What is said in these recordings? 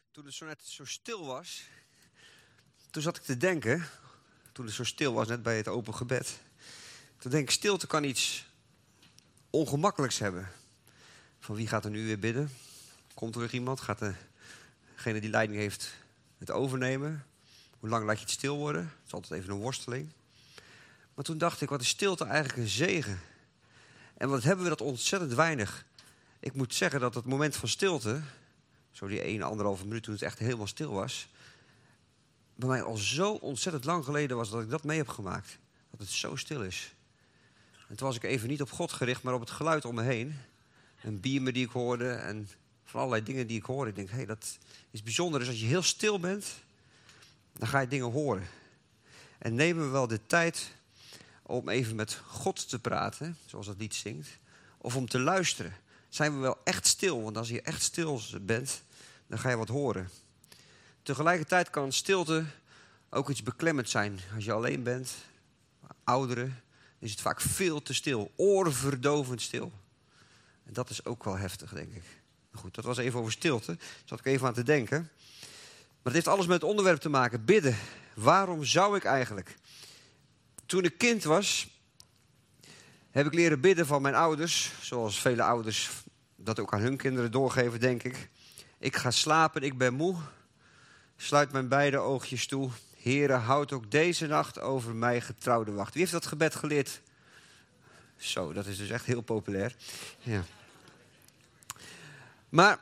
Toen het zo net zo stil was, toen zat ik te denken, toen het zo stil was net bij het open gebed, toen denk ik, stilte kan iets ongemakkelijks hebben. Van wie gaat er nu weer bidden? Komt er weer iemand? Gaat degene die leiding heeft het overnemen? Hoe lang laat je het stil worden? Het is altijd even een worsteling. Maar toen dacht ik, wat is stilte eigenlijk een zegen? En wat hebben we dat ontzettend weinig. Ik moet zeggen dat het moment van stilte, zo die 1,5 minuut toen het echt helemaal stil was, bij mij al zo ontzettend lang geleden was dat ik dat mee heb gemaakt. Dat het zo stil is. En toen was ik even niet op God gericht, maar op het geluid om me heen. En biemen die ik hoorde en van allerlei dingen die ik hoorde. Ik denk, hé, dat is bijzonder. Dus als je heel stil bent, dan ga je dingen horen. En nemen we wel de tijd om even met God te praten, zoals dat lied zingt. Of om te luisteren. Zijn we wel echt stil? Want als je echt stil bent, dan ga je wat horen. Tegelijkertijd kan stilte ook iets beklemmend zijn. Als je alleen bent, ouderen, is het vaak veel te stil. Oorverdovend stil. En dat is ook wel heftig, denk ik. Goed, dat was even over stilte. Daar zat ik even aan te denken. Maar het heeft alles met het onderwerp te maken. Bidden. Waarom zou ik eigenlijk? Toen ik kind was, heb ik leren bidden van mijn ouders. Zoals vele ouders dat ook aan hun kinderen doorgeven, denk ik. Ik ga slapen, ik ben moe. Sluit mijn beide oogjes toe. Heere, houd ook deze nacht over mij getrouwde wacht. Wie heeft dat gebed geleerd? Zo, dat is dus echt heel populair. Ja. Maar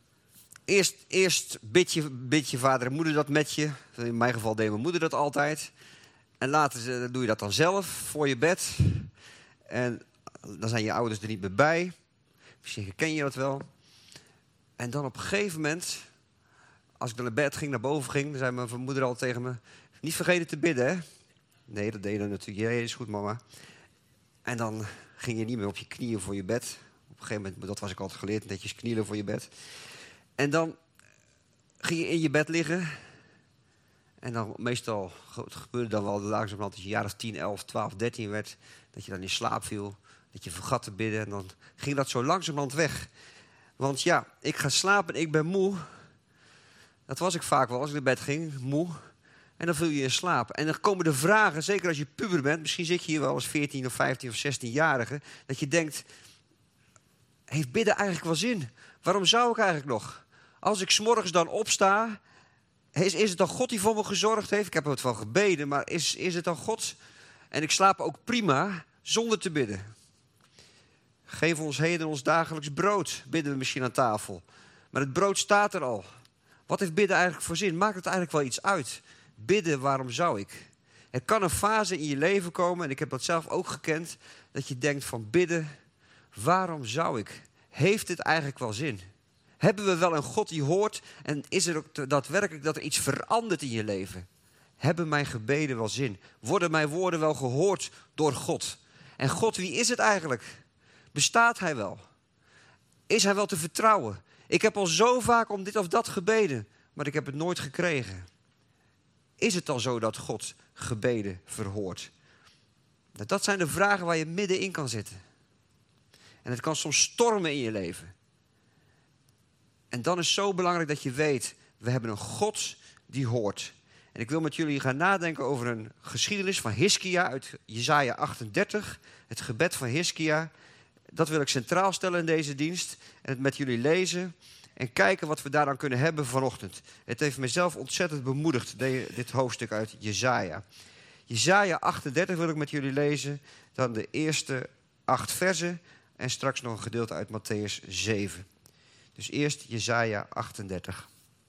eerst bid je vader en moeder dat met je. In mijn geval deed mijn moeder dat altijd. En later doe je dat dan zelf voor je bed. En dan zijn je ouders er niet meer bij. Misschien herken je dat wel. En dan op een gegeven moment, als ik dan naar bed ging, naar boven ging, dan zei mijn moeder al tegen me, niet vergeten te bidden, hè? Nee, dat deed je natuurlijk. Ja, is goed, mama. En dan ging je niet meer op je knieën voor je bed. Op een gegeven moment, dat was ik altijd geleerd, netjes knielen voor je bed. En dan ging je in je bed liggen. En dan meestal, het gebeurde dan wel langzamerhand als je jaar of 10, 11, 12, 13 werd, dat je dan in slaap viel, dat je vergat te bidden. En dan ging dat zo langzamerhand weg. Want ja, ik ga slapen, ik ben moe. Dat was ik vaak wel als ik naar bed ging, moe. En dan viel je in slaap. En dan komen de vragen, zeker als je puber bent, misschien zit je hier wel als 14 of 15 of 16-jarige, dat je denkt, heeft bidden eigenlijk wel zin? Waarom zou ik eigenlijk nog? Als ik 's morgens dan opsta, is het dan God die voor me gezorgd heeft? Ik heb het wel gebeden, maar is het dan God? En ik slaap ook prima, zonder te bidden. Geef ons heden ons dagelijks brood, bidden we misschien aan tafel. Maar het brood staat er al. Wat heeft bidden eigenlijk voor zin? Maakt het eigenlijk wel iets uit? Bidden, waarom zou ik? Er kan een fase in je leven komen, en ik heb dat zelf ook gekend, dat je denkt van bidden, waarom zou ik? Heeft het eigenlijk wel zin? Hebben we wel een God die hoort en is er ook daadwerkelijk dat er iets verandert in je leven? Hebben mijn gebeden wel zin? Worden mijn woorden wel gehoord door God? En God, wie is het eigenlijk? Bestaat hij wel? Is hij wel te vertrouwen? Ik heb al zo vaak om dit of dat gebeden, maar ik heb het nooit gekregen. Is het dan zo dat God gebeden verhoort? Nou, dat zijn de vragen waar je middenin kan zitten. En het kan soms stormen in je leven. En dan is het zo belangrijk dat je weet, we hebben een God die hoort. En ik wil met jullie gaan nadenken over een geschiedenis van Hiskia uit Jesaja 38. Het gebed van Hiskia. Dat wil ik centraal stellen in deze dienst. En het met jullie lezen. En kijken wat we daaraan kunnen hebben vanochtend. Het heeft mezelf ontzettend bemoedigd, dit hoofdstuk uit Jesaja. Jesaja 38 wil ik met jullie lezen. Dan de eerste 8 versen. En straks nog een gedeelte uit Mattheüs 7. Dus eerst Jesaja 38.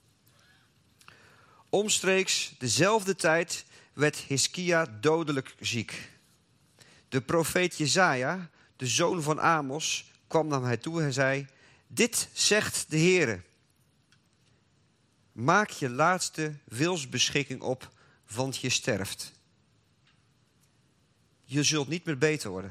Omstreeks dezelfde tijd werd Hiskia dodelijk ziek. De profeet Jesaja, de zoon van Amos, kwam naar hij toe en zei, dit zegt de Heere. Maak je laatste wilsbeschikking op, want je sterft. Je zult niet meer beter worden.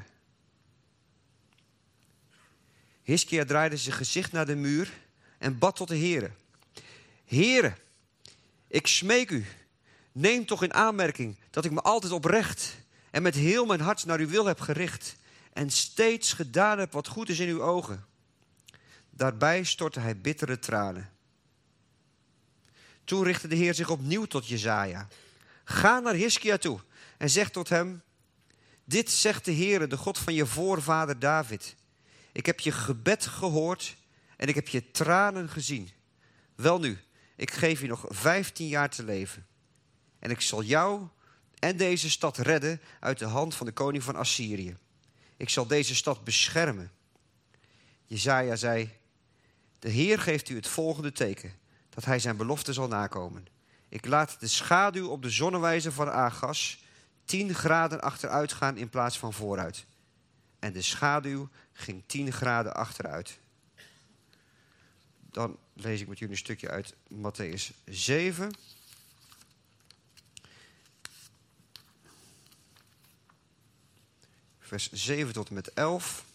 Hiskia draaide zijn gezicht naar de muur en bad tot de Heere. Heere, ik smeek u, neem toch in aanmerking dat ik me altijd oprecht en met heel mijn hart naar uw wil heb gericht en steeds gedaan heb wat goed is in uw ogen. Daarbij stortte hij bittere tranen. Toen richtte de Heer zich opnieuw tot Jesaja. Ga naar Hiskia toe en zeg tot hem: dit zegt de Heer, de God van je voorvader David. Ik heb je gebed gehoord en ik heb je tranen gezien. Welnu, ik geef je nog 15 jaar te leven. En ik zal jou en deze stad redden uit de hand van de koning van Assyrië. Ik zal deze stad beschermen. Jesaja zei: de Heer geeft u het volgende teken, dat hij zijn belofte zal nakomen. Ik laat de schaduw op de zonnewijzer van Agas 10 graden achteruit gaan in plaats van vooruit. En de schaduw ging 10 graden achteruit. Dan lees ik met jullie een stukje uit Mattheüs 7. Vers 7 tot en met 11.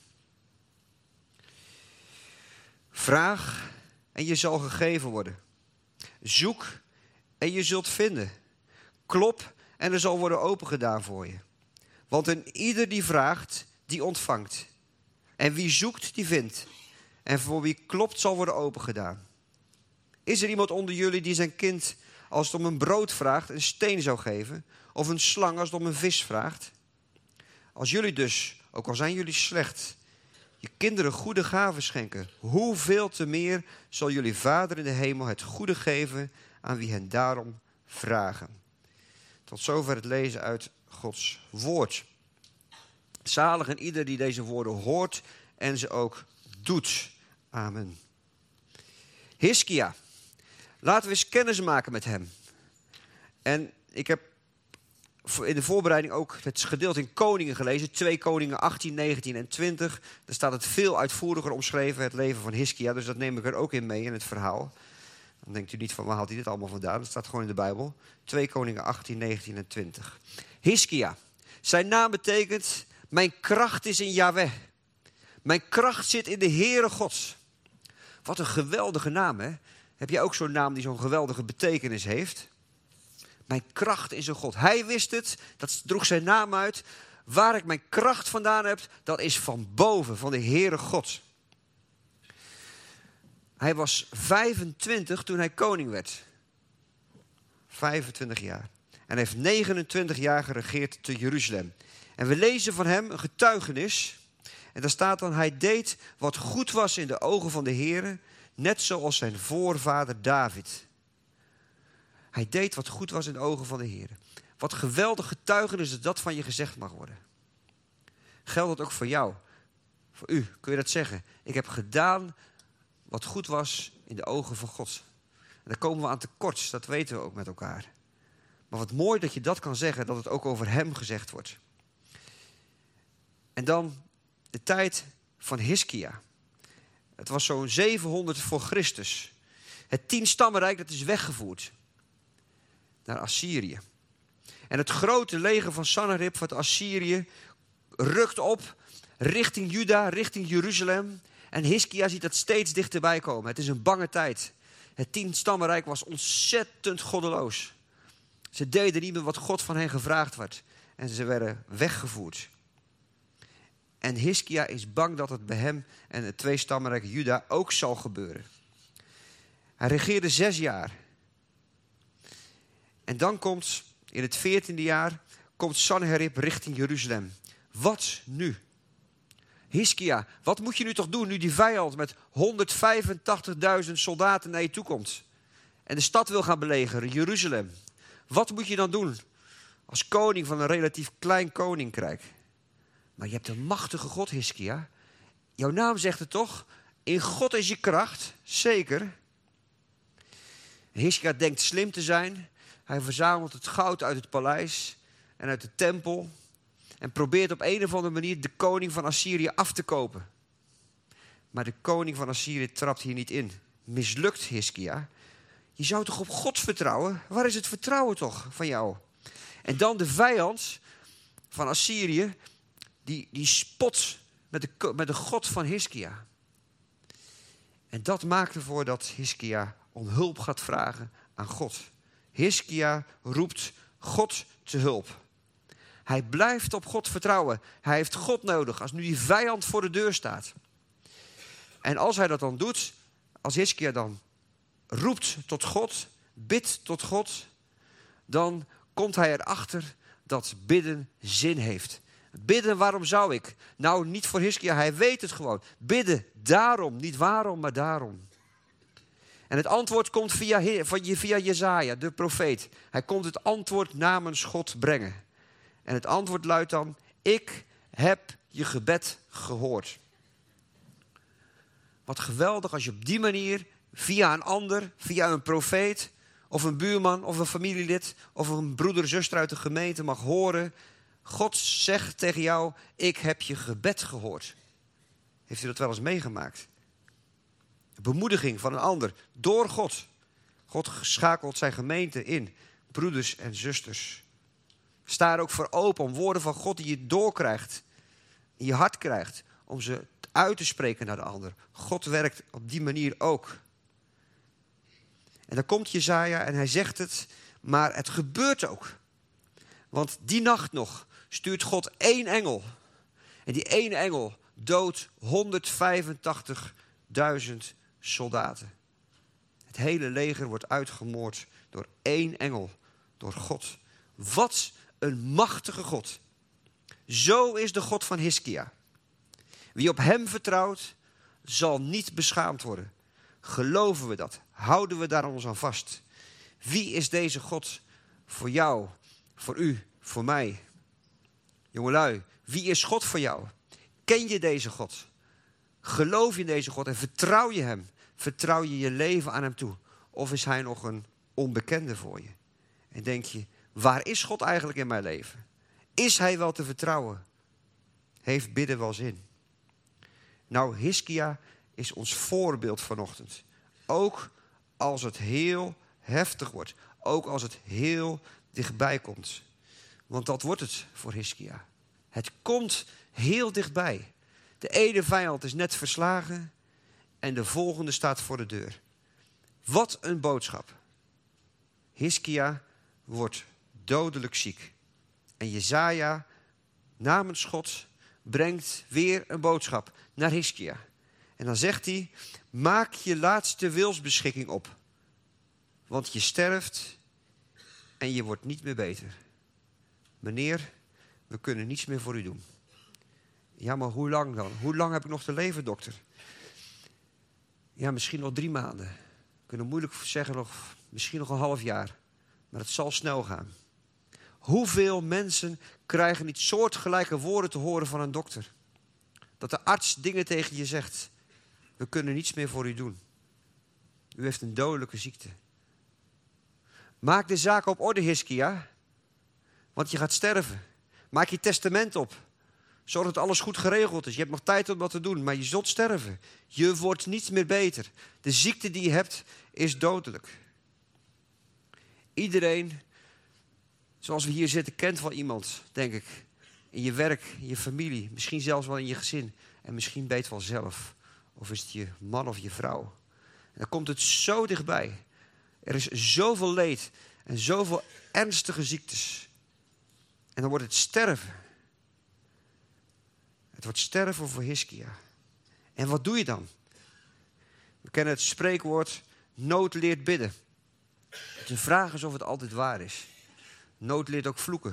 Vraag en je zal gegeven worden. Zoek en je zult vinden. Klop en er zal worden opengedaan voor je. Want een ieder die vraagt, die ontvangt. En wie zoekt, die vindt. En voor wie klopt, zal worden opengedaan. Is er iemand onder jullie die zijn kind, als het om een brood vraagt, een steen zou geven? Of een slang als het om een vis vraagt? Als jullie dus, ook al zijn jullie slecht, je kinderen goede gaven schenken, hoeveel te meer zal jullie Vader in de hemel het goede geven aan wie hen daarom vragen. Tot zover het lezen uit Gods woord. Zalig en ieder die deze woorden hoort en ze ook doet. Amen. Hiskia. Laten we eens kennis maken met hem. En ik heb in de voorbereiding ook het gedeelte in Koningen gelezen. 2 Koningen 18, 19 en 20. Daar staat het veel uitvoeriger omschreven, het leven van Hiskia. Dus dat neem ik er ook in mee in het verhaal. Dan denkt u niet van, waar haalt hij dit allemaal vandaan? Dat staat gewoon in de Bijbel. 2 Koningen 18, 19 en 20. Hiskia. Zijn naam betekent: mijn kracht is in Yahweh. Mijn kracht zit in de Heere God. Wat een geweldige naam, hè? Heb jij ook zo'n naam die zo'n geweldige betekenis heeft? Mijn kracht is een God. Hij wist het, dat droeg zijn naam uit. Waar ik mijn kracht vandaan heb, dat is van boven, van de Heere God. Hij was 25 toen hij koning werd. 25 jaar. En hij heeft 29 jaar geregeerd te Jeruzalem. En we lezen van hem een getuigenis. En daar staat dan: hij deed wat goed was in de ogen van de Heere, net zoals zijn voorvader David. Hij deed wat goed was in de ogen van de Heere. Wat geweldig getuigenis is dat van je gezegd mag worden. Geldt dat ook voor jou? Voor u, kun je dat zeggen? Ik heb gedaan wat goed was in de ogen van God. En daar komen we aan tekort, dat weten we ook met elkaar. Maar wat mooi dat je dat kan zeggen, dat het ook over hem gezegd wordt. En dan de tijd van Hiskia. Het was zo'n 700 voor Christus. Het 10-stammenrijk, dat is weggevoerd naar Assyrië. En het grote leger van Sanherib van Assyrië rukt op richting Juda, richting Jeruzalem. En Hiskia ziet dat steeds dichterbij komen. Het is een bange tijd. Het 10-stammenrijk was ontzettend goddeloos. Ze deden niet meer wat God van hen gevraagd werd. En ze werden weggevoerd. En Hiskia is bang dat het bij hem en het 2-stammenrijk Juda ook zal gebeuren. Hij regeerde 6 jaar. En dan komt, in het 14e jaar, komt Sanherib richting Jeruzalem. Wat nu? Hiskia, wat moet je nu toch doen nu die vijand met 185.000 soldaten naar je toe komt? En de stad wil gaan belegeren, Jeruzalem. Wat moet je dan doen als koning van een relatief klein koninkrijk? Maar je hebt een machtige God, Hiskia. Jouw naam zegt het toch? In God is je kracht, zeker. Hiskia denkt slim te zijn. Hij verzamelt het goud uit het paleis en uit de tempel. En probeert op een of andere manier de koning van Assyrië af te kopen. Maar de koning van Assyrië trapt hier niet in. Mislukt Hiskia. Je zou toch op God vertrouwen? Waar is het vertrouwen toch van jou? En dan de vijand van Assyrië, die spot met de God van Hiskia. En dat maakt ervoor dat Hiskia om hulp gaat vragen aan God. Hiskia roept God te hulp. Hij blijft op God vertrouwen. Hij heeft God nodig als nu die vijand voor de deur staat. En als hij dat dan doet, als Hiskia dan roept tot God, bidt tot God, dan komt hij erachter dat bidden zin heeft. Bidden, waarom zou ik? Nou, niet voor Hiskia, hij weet het gewoon. Bidden, daarom. Niet waarom, maar daarom. En het antwoord komt via Jesaja, de profeet. Hij komt het antwoord namens God brengen. En het antwoord luidt dan: ik heb je gebed gehoord. Wat geweldig als je op die manier via een ander, via een profeet, of een buurman, of een familielid, of een broeder, zuster uit de gemeente mag horen: God zegt tegen jou, ik heb je gebed gehoord. Heeft u dat wel eens meegemaakt? Bemoediging van een ander door God. God schakelt zijn gemeente in, broeders en zusters. Sta er ook voor open om woorden van God die je doorkrijgt, in je hart krijgt, om ze uit te spreken naar de ander. God werkt op die manier ook. En dan komt Jesaja en hij zegt het, maar het gebeurt ook. Want die nacht nog stuurt God 1 engel. En die 1 engel doodt 185.000 soldaten. Het hele leger wordt uitgemoord door 1 engel, door God. Wat een machtige God. Zo is de God van Hiskia. Wie op hem vertrouwt, zal niet beschaamd worden. Geloven we dat? Houden we daar ons aan vast? Wie is deze God voor jou, voor u, voor mij? Jongelui, wie is God voor jou? Ken je deze God? Geloof je in deze God en vertrouw je hem? Vertrouw je je leven aan hem toe? Of is hij nog een onbekende voor je? En denk je, waar is God eigenlijk in mijn leven? Is hij wel te vertrouwen? Heeft bidden wel zin? Nou, Hiskia is ons voorbeeld vanochtend. Ook als het heel heftig wordt. Ook als het heel dichtbij komt. Want dat wordt het voor Hiskia. Het komt heel dichtbij. De ene vijand is net verslagen en de volgende staat voor de deur. Wat een boodschap. Hiskia wordt dodelijk ziek. En Jesaja namens God brengt weer een boodschap naar Hiskia. En dan zegt hij, maak je laatste wilsbeschikking op. Want je sterft en je wordt niet meer beter. Meneer, we kunnen niets meer voor u doen. Ja, maar hoe lang dan? Hoe lang heb ik nog te leven, dokter? Ja, misschien nog 3 maanden. We kunnen moeilijk zeggen, misschien nog een half jaar. Maar het zal snel gaan. Hoeveel mensen krijgen niet soortgelijke woorden te horen van een dokter? Dat de arts dingen tegen je zegt. We kunnen niets meer voor u doen. U heeft een dodelijke ziekte. Maak de zaken op orde, Hiskia. Want je gaat sterven. Maak je testament op. Zorg dat alles goed geregeld is. Je hebt nog tijd om dat te doen, maar je zult sterven. Je wordt niet meer beter. De ziekte die je hebt is dodelijk. Iedereen, zoals we hier zitten, kent wel iemand, denk ik. In je werk, in je familie, misschien zelfs wel in je gezin. En misschien ben je het wel zelf. Of is het je man of je vrouw. En dan komt het zo dichtbij. Er is zoveel leed en zoveel ernstige ziektes. En dan wordt het sterven. Het wordt sterven voor Hiskia. En wat doe je dan? We kennen het spreekwoord, nood leert bidden. De vraag is of het altijd waar is. Nood leert ook vloeken.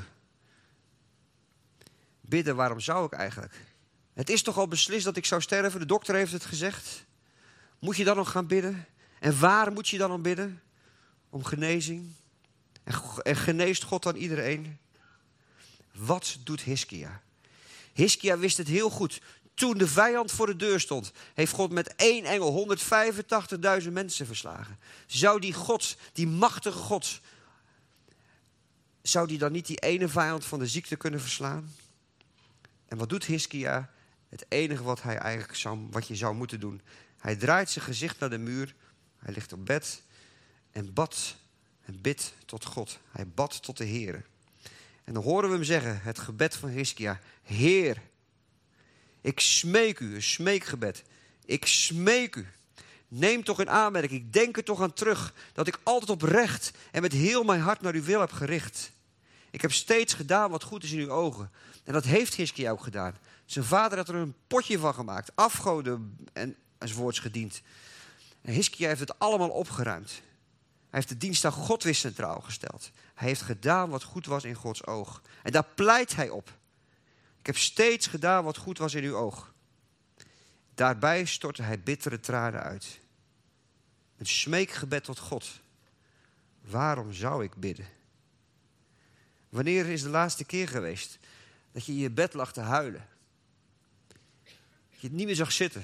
Bidden, waarom zou ik eigenlijk? Het is toch al beslist dat ik zou sterven? De dokter heeft het gezegd. Moet je dan nog gaan bidden? En waar moet je dan om bidden? Om genezing? En geneest God dan iedereen? Wat doet Hiskia? Hiskia wist het heel goed. Toen de vijand voor de deur stond, heeft God met 1 engel 185.000 mensen verslagen. Zou die God, die machtige God, zou die dan niet die ene vijand van de ziekte kunnen verslaan? En wat doet Hiskia? Het enige wat hij eigenlijk wat je zou moeten doen. Hij draait zijn gezicht naar de muur. Hij ligt op bed en bad en bidt tot God. Hij bad tot de Heer. En dan horen we hem zeggen, het gebed van Hiskia. Heer, ik smeek u, een smeekgebed. Ik smeek u. Neem toch in aanmerking, ik denk er toch aan terug, dat ik altijd oprecht en met heel mijn hart naar uw wil heb gericht. Ik heb steeds gedaan wat goed is in uw ogen. En dat heeft Hiskia ook gedaan. Zijn vader had er een potje van gemaakt, afgoden enzovoorts gediend. En Hiskia heeft het allemaal opgeruimd. Hij heeft de dienst aan God weer centraal gesteld. Hij heeft gedaan wat goed was in Gods oog. En daar pleit hij op. Ik heb steeds gedaan wat goed was in uw oog. Daarbij stortte hij bittere tranen uit. Een smeekgebed tot God. Waarom zou ik bidden? Wanneer is de laatste keer geweest dat je in je bed lag te huilen? Dat je het niet meer zag zitten.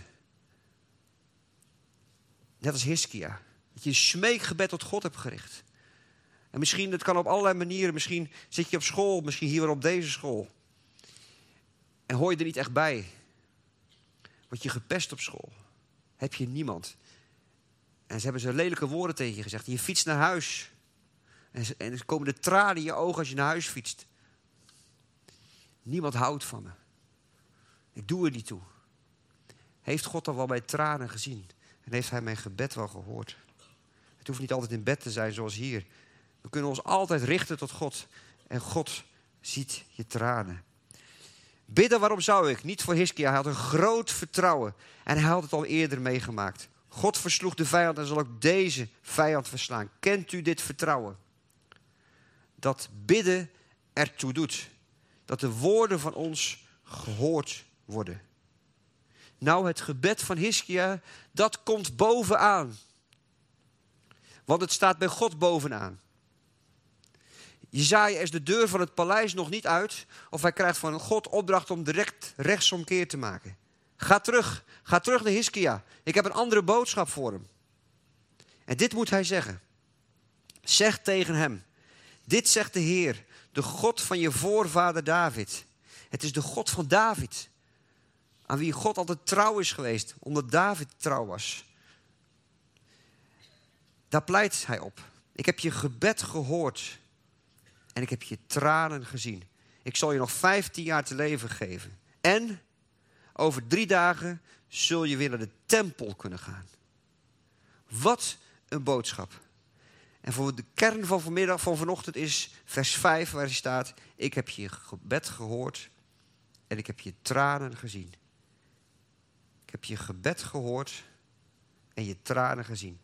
Net als Hiskia. Dat je een smeekgebed tot God hebt gericht. En misschien, dat kan op allerlei manieren. Misschien zit je op school, misschien hier weer op deze school. En hoor je er niet echt bij. Word je gepest op school. Heb je niemand. En ze hebben zo lelijke woorden tegen je gezegd. Je fietst naar huis. En er komen de tranen in je ogen als je naar huis fietst. Niemand houdt van me. Ik doe er niet toe. Heeft God dan wel mijn tranen gezien? En heeft hij mijn gebed wel gehoord? Het hoeft niet altijd in bed te zijn zoals hier. We kunnen ons altijd richten tot God. En God ziet je tranen. Bidden, waarom zou ik? Niet voor Hiskia. Hij had een groot vertrouwen. En hij had het al eerder meegemaakt. God versloeg de vijand en zal ook deze vijand verslaan. Kent u dit vertrouwen? Dat bidden ertoe doet. Dat de woorden van ons gehoord worden. Nou, het gebed van Hiskia, dat komt bovenaan. Want het staat bij God bovenaan. Jesaja is de deur van het paleis nog niet uit. Of hij krijgt van God opdracht om direct rechtsomkeer te maken. Ga terug naar Hiskia. Ik heb een andere boodschap voor hem. En dit moet hij zeggen. Zeg tegen hem. Dit zegt de Heer, de God van je voorvader David. Het is de God van David. Aan wie God altijd trouw is geweest, omdat David trouw was. Daar pleit hij op. Ik heb je gebed gehoord en ik heb je tranen gezien. Ik zal je nog 15 jaar te leven geven. En over 3 dagen zul je weer naar de tempel kunnen gaan. Wat een boodschap. En voor de kern van vanochtend is vers 5 waar hij staat. Ik heb je gebed gehoord en ik heb je tranen gezien. Ik heb je gebed gehoord en je tranen gezien.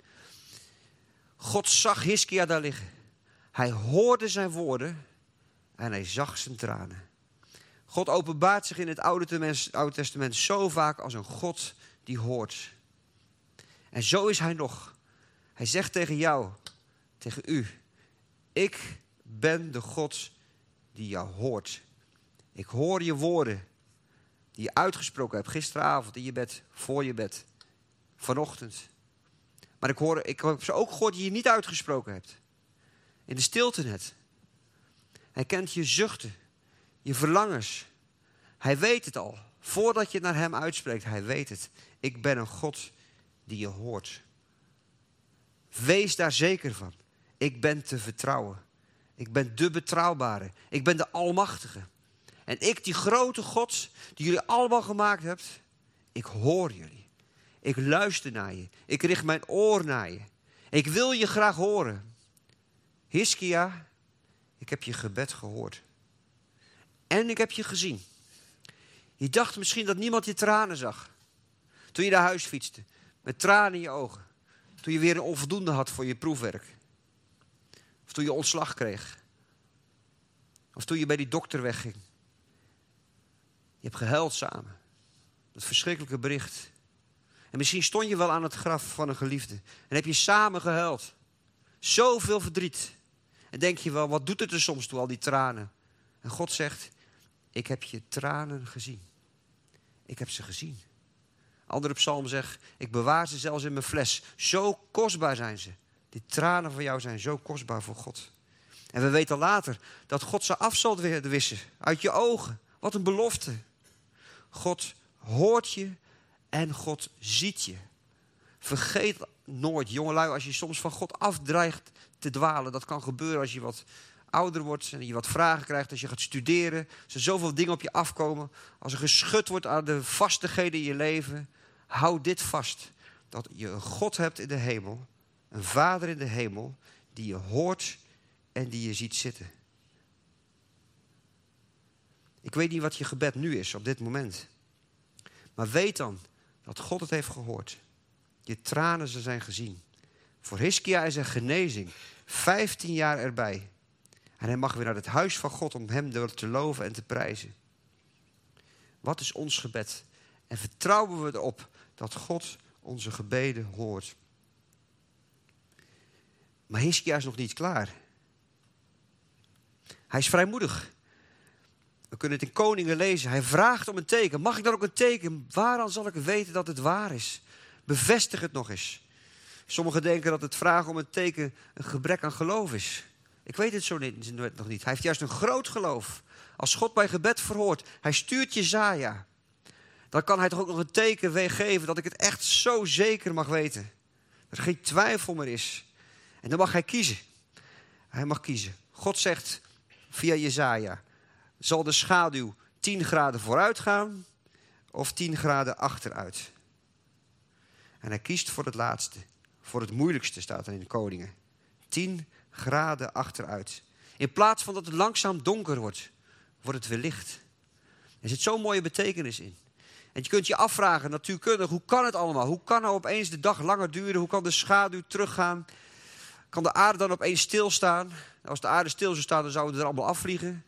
God zag Hiskia daar liggen. Hij hoorde zijn woorden en hij zag zijn tranen. God openbaart zich in het Oude Testament zo vaak als een God die hoort. En zo is hij nog. Hij zegt tegen jou, tegen u. Ik ben de God die jou hoort. Ik hoor je woorden die je uitgesproken hebt gisteravond in je bed, voor je bed, vanochtend. Maar ik heb ze ook gehoord die je niet uitgesproken hebt. In de stilte net. Hij kent je zuchten, je verlangens. Hij weet het al. Voordat je naar hem uitspreekt, hij weet het. Ik ben een God die je hoort. Wees daar zeker van. Ik ben te vertrouwen. Ik ben de betrouwbare. Ik ben de almachtige. En ik, die grote God, die jullie allemaal gemaakt hebt, ik hoor jullie. Ik luister naar je. Ik richt mijn oor naar je. Ik wil je graag horen. Hiskia, ik heb je gebed gehoord. En ik heb je gezien. Je dacht misschien dat niemand je tranen zag. Toen je naar huis fietste, met tranen in je ogen. Toen je weer een onvoldoende had voor je proefwerk. Of toen je ontslag kreeg. Of toen je bij die dokter wegging. Je hebt gehuild samen. Dat verschrikkelijke bericht. En misschien stond je wel aan het graf van een geliefde. En heb je samen gehuild. Zoveel verdriet. En denk je wel, wat doet het er soms toe, al die tranen? En God zegt, ik heb je tranen gezien. Ik heb ze gezien. Andere psalm zegt, ik bewaar ze zelfs in mijn fles. Zo kostbaar zijn ze. Die tranen van jou zijn zo kostbaar voor God. En we weten later dat God ze af zal wissen. Uit je ogen. Wat een belofte. God hoort je en God ziet je. Vergeet nooit, jongelui, als je soms van God afdreigt te dwalen. Dat kan gebeuren als je wat ouder wordt en je wat vragen krijgt. Als je gaat studeren. Als er zoveel dingen op je afkomen. Als er geschud wordt aan de vastigheden in je leven. Hou dit vast. Dat je een God hebt in de hemel. Een Vader in de hemel. Die je hoort en die je ziet zitten. Ik weet niet wat je gebed nu is op dit moment. Maar weet dan dat God het heeft gehoord. Je tranen ze zijn gezien. Voor Hiskia is er genezing. 15 jaar erbij. En hij mag weer naar het huis van God om hem te loven en te prijzen. Wat is ons gebed? En vertrouwen we erop dat God onze gebeden hoort. Maar Hiskia is nog niet klaar. Hij is vrijmoedig. We kunnen het in Koningen lezen. Hij vraagt om een teken. Mag ik dan ook een teken? Waaraan zal ik weten dat het waar is? Bevestig het nog eens. Sommigen denken dat het vragen om een teken een gebrek aan geloof is. Ik weet het zo nog niet. Hij heeft juist een groot geloof. Als God bij gebed verhoort, hij stuurt Jesaja. Dan kan hij toch ook nog een teken geven dat ik het echt zo zeker mag weten. Dat er geen twijfel meer is. En dan mag hij kiezen. Hij mag kiezen. God zegt via Jesaja, zal de schaduw 10 graden vooruit gaan of 10 graden achteruit? En hij kiest voor het laatste. Voor het moeilijkste staat er in de Koningen. 10 graden achteruit. In plaats van dat het langzaam donker wordt, wordt het weer licht. Er zit zo'n mooie betekenis in. En je kunt je afvragen, natuurkundig, hoe kan het allemaal? Hoe kan nou opeens de dag langer duren? Hoe kan de schaduw teruggaan? Kan de aarde dan opeens stilstaan? Nou, als de aarde stil zou staan, dan zouden we er allemaal afvliegen.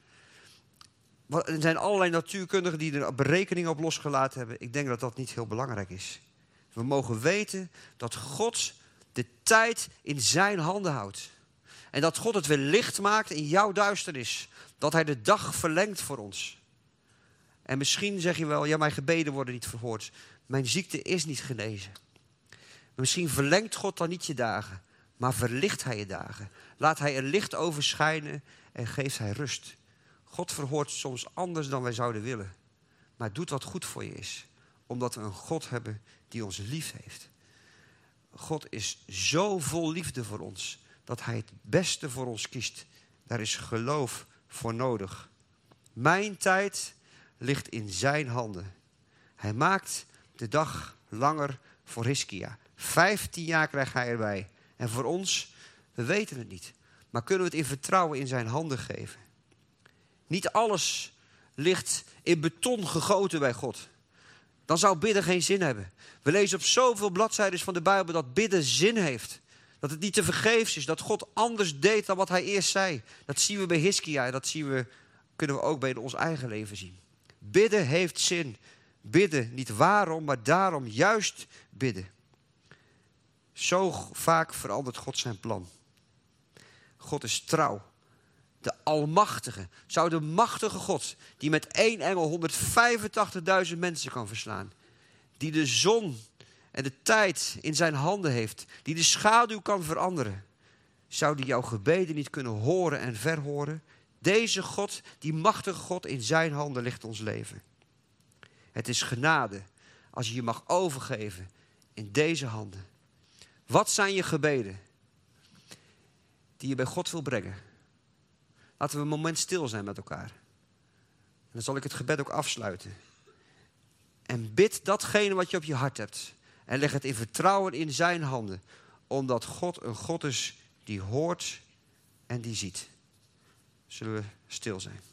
Er zijn allerlei natuurkundigen die er berekeningen op losgelaten hebben. Ik denk dat dat niet heel belangrijk is. We mogen weten dat God de tijd in zijn handen houdt. En dat God het weer licht maakt in jouw duisternis. Dat hij de dag verlengt voor ons. En misschien zeg je wel, ja, mijn gebeden worden niet verhoord. Mijn ziekte is niet genezen. Misschien verlengt God dan niet je dagen, maar verlicht hij je dagen. Laat hij er licht over schijnen en geeft hij rust. God verhoort soms anders dan wij zouden willen. Maar doet wat goed voor je is. Omdat we een God hebben die ons lief heeft. God is zo vol liefde voor ons, dat hij het beste voor ons kiest. Daar is geloof voor nodig. Mijn tijd ligt in zijn handen. Hij maakt de dag langer voor Hiskia. 15 jaar krijgt hij erbij. En voor ons, we weten het niet. Maar kunnen we het in vertrouwen in zijn handen geven. Niet alles ligt in beton gegoten bij God. Dan zou bidden geen zin hebben. We lezen op zoveel bladzijden van de Bijbel dat bidden zin heeft. Dat het niet te vergeefs is. Dat God anders deed dan wat hij eerst zei. Dat zien we bij Hiskia en dat kunnen we ook bij ons eigen leven zien. Bidden heeft zin. Bidden, niet waarom, maar daarom juist bidden. Zo vaak verandert God zijn plan. God is trouw. De Almachtige. Zou de machtige God, die met 1 engel 185.000 mensen kan verslaan. Die de zon en de tijd in zijn handen heeft. Die de schaduw kan veranderen. Zou die jouw gebeden niet kunnen horen en verhoren? Deze God, die machtige God, in zijn handen ligt ons leven. Het is genade als je je mag overgeven in deze handen. Wat zijn je gebeden die je bij God wil brengen? Laten we een moment stil zijn met elkaar. En dan zal ik het gebed ook afsluiten. En bid datgene wat je op je hart hebt. En leg het in vertrouwen in zijn handen. Omdat God een God is die hoort en die ziet. Zullen we stil zijn?